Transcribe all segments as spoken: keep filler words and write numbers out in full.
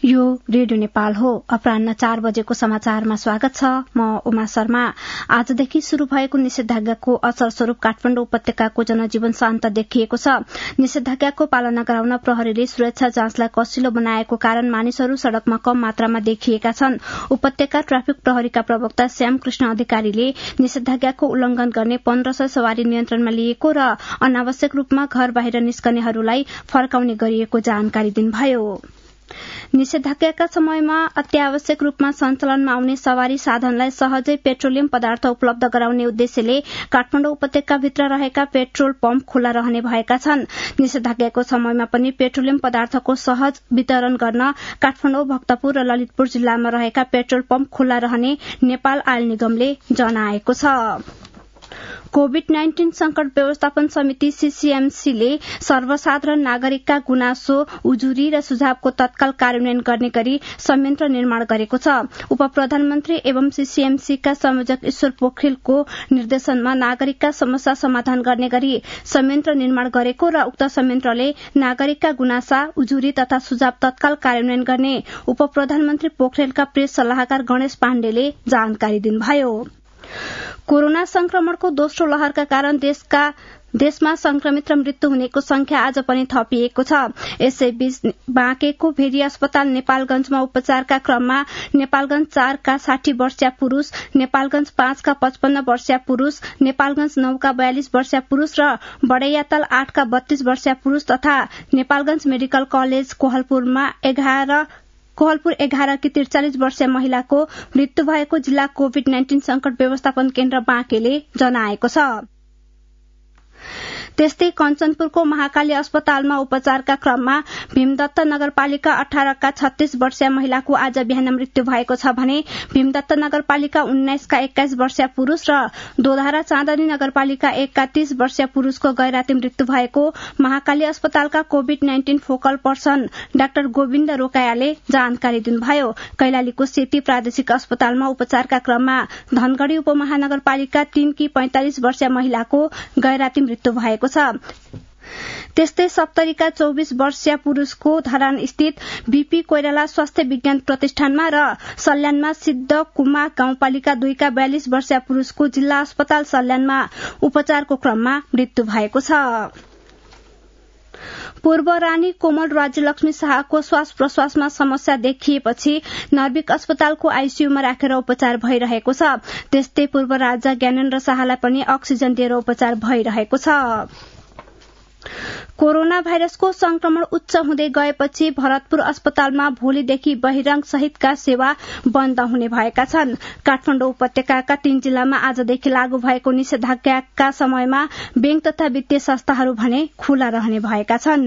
यो रेडियो नेपाल हो। अपराह्न चार बजेको समाचारमा स्वागत छ। म उमा शर्मा। आजदेखि शुरू भएको निषेधाज्ञाको असर स्वरूप काठमाडौँ उपत्यकाको जनजीवन शान्त देखिएको छ। निषेधाज्ञाको पालना गराउन प्रहरीले सुरक्षा जाँचलाई कसिलो बनाएको कारण मानिसहरू सड़कमा कम मात्रामा देखिएका छन्। उपत्यका ट्राफिक प्रहरीका प्रवक्ता श्याम कृष्ण अधिकारीले निषेधाज्ञाको उल्लंघन गर्ने पन्ध्र सय सवारी नियन्त्रणमा लिएको र अनावश्यक रूपमा घर बाहिर निस्कनेहरूलाई फर्काउने गरिएको जानकारी दिनुभयो। निषेधाज्ञाका समयमा अत्यावश्यक रूपमा सञ्चालनमा आउने सवारी साधनलाई सहजै पेट्रोलियम पदार्थ उपलब्ध गराउने उद्देश्यले काठमाडौँ उपत्यकाभित्र रहेका पेट्रोल पम्प खुल्ला रहने भएका छन्। निषेधाज्ञाको समयमा पनि पेट्रोलियम पदार्थको सहज वितरण गर्न काठमाडौँ, भक्तपुर र ललितपुर जिल्लामा रहेका पेट्रोल पम्प खुल्ला रहने नेपाल आयल निगमले जनाएको छ। कोविड नाइन्टीन संकट व्यवस्थापन समिति सीसीएमसीले सर्वसाधारण नागरिकका गुनासो, उजुरी र सुझावको तत्काल कार्यान्वयन गर्ने गरी संयन्त्र निर्माण गरेको छ। उप प्रधानमन्त्री एवं सीसीएमसीका संयोजक ईश्वर पोखरेलको निर्देशनमा नागरिकका समस्या समाधान गर्ने गरी संयन्त्र निर्माण गरेको र उक्त संयन्त्रले नागरिकका गुनासा, उजुरी तथा सुझाव तत्काल कार्यान्वयन गर्ने उप प्रधानमन्त्री पोखरेलका प्रेस सल्लाहकार गणेश पाण्डेले जानकारी दिनुभयो। कोरोना संक्रमणको दोस्रो लहरका कारण देशका देशमा संक्रमित र मृत्यु हुनेको संख्या आज पनि थपिएको छ। यसैबीच बाँकेको भेरी अस्पताल नेपालगंजमा उपचारका क्रममा नेपालगंज चारका साठी वर्षीय पुरूष, नेपालगंज पाँचका पचपन्न वर्षीय पुरूष, नेपालगंज नौका बयालिस वर्षीय पुरूष र बडैयातल आठका बत्तीस वर्षीय पुरूष तथा नेपालगंज मेडिकल कलेज कोहलपुरमा एघार कोहलपुर एघारकी त्रिचालिस वर्षीय महिलाको मृत्यु भएको जिल्ला कोविड नाइन्टीन संकट व्यवस्थापन केन्द्र बाँकेले जनाएको छ। त्यस्तै कञ्चनपुरको महाकाली अस्पतालमा उपचारका क्रममा भीमदत्त नगरपालिका अठारका छत्तीस वर्षीय महिलाको आज बिहान मृत्यु भएको छ भने भीमदत्त नगरपालिका उन्नाइसका एक्काइस वर्षीय पुरूष र दोधारा चाँदनी नगरपालिका एकका तीस वर्षीय पुरूषको गैराती मृत्यु भएको महाकाली अस्पतालका COVID nineteen focal person doctor Govind रोकायाले जानकारी दिनुभयो। कैलालीको सेती प्रादेशिक अस्पतालमा उपचारका क्रममा धनगढ़ी उपमहानगरपालिका तीनकी पैंतालिस वर्षीय महिलाको गैराती मृत्यु भएको छ। त्यस्तै सप्तरीका चौबिस वर्षीय पुरूषको धरान स्थित बीपी कोइराला स्वास्थ्य विज्ञान प्रतिष्ठानमा र सल्यानमा सिद्ध कुमा गाउँपालिका दुईका बयालिस वर्षीय पुरूषको जिल्ला अस्पताल सल्यानमा उपचारको क्रममा मृत्यु भएको छ। पूर्व रानी कोमल राज्यलक्ष्मी शाहको श्वास प्रश्वासमा समस्या देखिएपछि नर्विक अस्पतालको आईसीयूमा राखेर उपचार भइरहेको छ। त्यस्तै पूर्व राजा ज्ञानेन्द्र शाहलाई पनि अक्सिजन दिएर उपचार भइरहेको छ। कोरोना भाइरसको संक्रमण उच्च हुँदै गएपछि भरतपुर अस्पतालमा भोलिदेखि बहिरंग सहितका सेवा बन्द हुने भएका छन्। काठमाडौँ उपत्यकाका तीन जिल्लामा आजदेखि लागू भएको निषेधाज्ञाका समयमा बैंक तथा वित्तीय संस्थाहरू भने खुला रहने भएका छन्।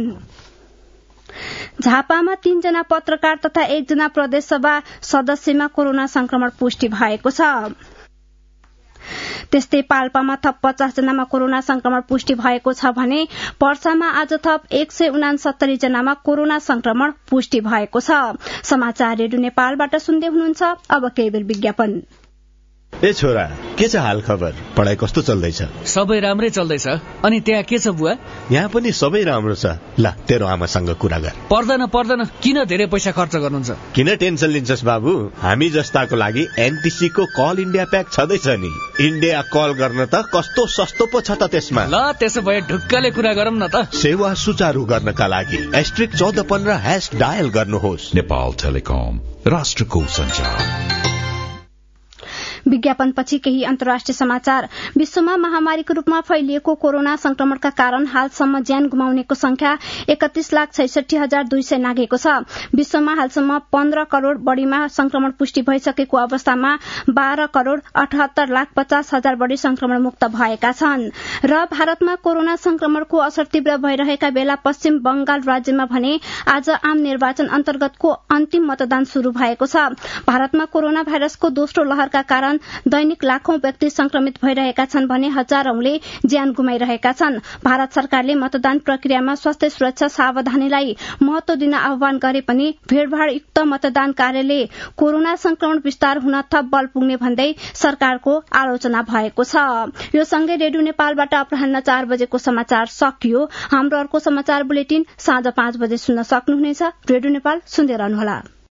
झापामा तीनजना पत्रकार तथा एकजना प्रदेशसभा सदस्यमा कोरोना संक्रमण पुष्टि भएको छ। त्यस्तै पाल्पामा थप पचास जनामा कोरोना संक्रमण पुष्टि भएको छ भने पर्सामा आज थप एक सय उनासत्तरी जनामा कोरोना संक्रमण पुष्टि भएको छ। समाचार रेडियो नेपालबाट सुन्दै हुनुहुन्छ। अब केही बेर विज्ञापन। ए छोरा, के छ हाल खबर? पढाइ कस्तो चल्दैछ? सबै राम्रै चल्दैछ। अनि त्यहाँ के छ बुवा? यहाँ पनि सबै राम्रो छ। ल तेरो आमासँग कुरा गर। पर्दैन पर्दैन, किन धेरै पैसा खर्च गर्नुहुन्छ? किन टेन्सन लिन्छस् बाबु? हामी जस्ताको लागि एनटीसी को कल इन्डिया प्याक छँदैछ नि। इन्डिया कल गर्न त कस्तो सस्तो पो छ त त्यसमा। ल त्यसो भए ढुक्कले कुरा गरौँ न त। सेवा सुचारू गर्नका लागि एस्ट्रिक चौध पन्ध्र ह्याश डायल गर्नुहोस्। नेपाल टेलिकम, राष्ट्रको सञ्चार। विज्ञापनपछि केही अन्तर्राष्ट्रिय समाचार। विश्वमा महामारीको रूपमा फैलिएको कोरोना संक्रमणका कारण हालसम्म ज्यान गुमाउनेको संख्या एकतीस लाख छैसठी हजार दुई सय नाघेको छ। विश्वमा हालसम्म पन्ध्र करोड़ बढ़ीमा संक्रमण पुष्टि भइसकेको अवस्थामा बाह्र करोड़ अठहत्तर लाख पचास हजार बढ़ी संक्रमण मुक्त भएका छन्। र भारतमा कोरोना संक्रमणको असर तीव्र भइरहेका बेला पश्चिम बंगाल राज्यमा भने आज आम निर्वाचन अन्तर्गतको अन्तिम मतदान शुरू भएको छ। भारतमा कोरोना भाइरसको दोस्रो लहरका कारण दैनिक लाखौं व्यक्ति संक्रमित भइरहेका छन् भने हजारौंले ज्यान गुमाइरहेका छन्। भारत सरकारले मतदान प्रक्रियामा स्वास्थ्य सुरक्षा सावधानीलाई महत्व दिन आह्वान गरे पनि भीड़भाड़युक्त मतदान कार्यले कोरोना संक्रमण विस्तार हुन थप बल पुग्ने भन्दै सरकारको आलोचना भएको छ। यो सँगै रेडियो नेपालबाट अपराह्न चार बजेको समाचार सकियो। हाम्रो अर्को समाचार बुलेटिन साँझ पाँच बजे सुन्न सक्नुहुनेछ। रेडियो नेपाल सुन्दै रहनुहोला।